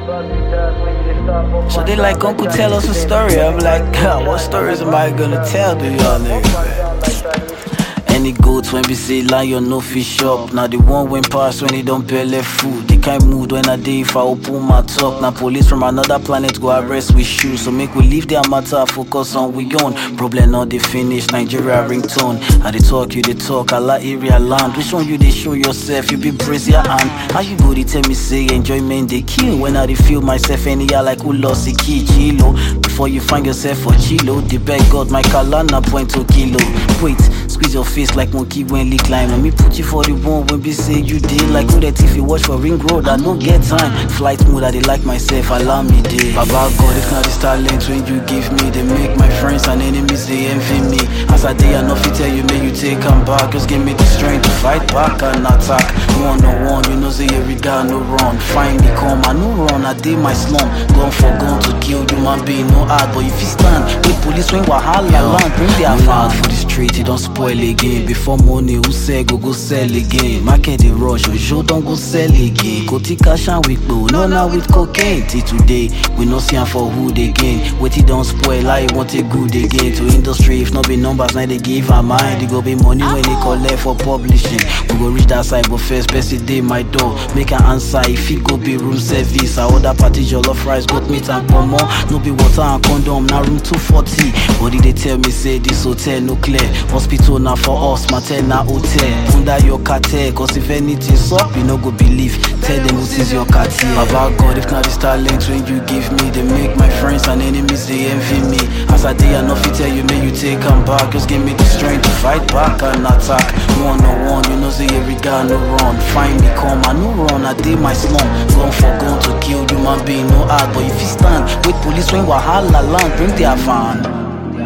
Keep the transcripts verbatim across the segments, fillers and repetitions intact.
So they like, Uncle, tell us a story. I'm like, God, what stories am I gonna tell to y'all niggas? Any goats when we say lion no fish up. Now the one when pass when they don't pay left food. They can't mood when I day if I open my talk. Now police from another planet go arrest with shoes. So make we leave their matter, focus on we own. Problem not they finish, Nigeria ringtone. I they talk, you they talk, I like area land. Which one you they show yourself, you be praise your hand. How you go they tell me say enjoyment they kill. When I they feel myself anyhow like who lost a key, chilo. Before you find yourself for chilo, the beg God my kalana point to kilo. Wait, squeeze your face like monkey when lick climb. Let me put you for the one when be say you did. Like who that if you watch for ring road, I don't get time. Flight mode, I they like myself, allow me day. Baba God, if not this talent when you give me, they make my friends and enemies, they envy me. As I day, I know if you tell you, may you take them back. Just give me the strength to fight back and attack. One on one, you know, say every guy no run. Finally come, I no run, I did my slum. Gun for gun to kill human being, no hard. But if you stand, with police when wahala land, bring their van for the street, you don't spoil again. Before money, who say go go sell again. Market the rush, Ojo don't go sell again. Koti cash and with blow, no now with cocaine. Till today, we no see am for who they gain. Wait it don't spoil, I want a good again. To industry, if not be numbers, now they give her mind. It go be money when they collect for publishing. We go reach that side, but first, best day my door. Make an answer if it go be room service. I order party jollof rice, goat meat and pomo. No be water and condom, now room two forty. Body they tell me say this hotel no clear. Hospital now for us, mater na hotel. Under your cartel, cause if anything's up, you no go believe. Tell them what is your cartel. Baba God, if not this talent when you give me, they make my friends and enemies, they envy me. As I day, I know if you tell you, may you take them back. Just give me the strength to fight back and attack. One on one, you know, say every guy no run. Finally come, I no run, I did my slum. Gun for gun to kill human being, no hard. But if you stand, with police when wahala land, bring their van.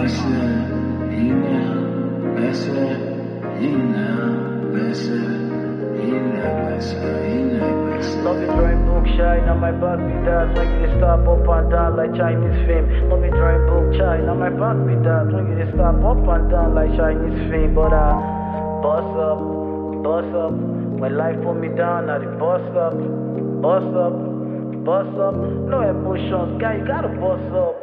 Love it drawing book shine on my back with that. When you stop up and down like Chinese film. Love it drawing book shine on my back with that. When you stop up and down like Chinese film. But I boss up, boss up. When life put me down, I the boss up, boss up, boss up. No emotions, guy, you gotta boss up.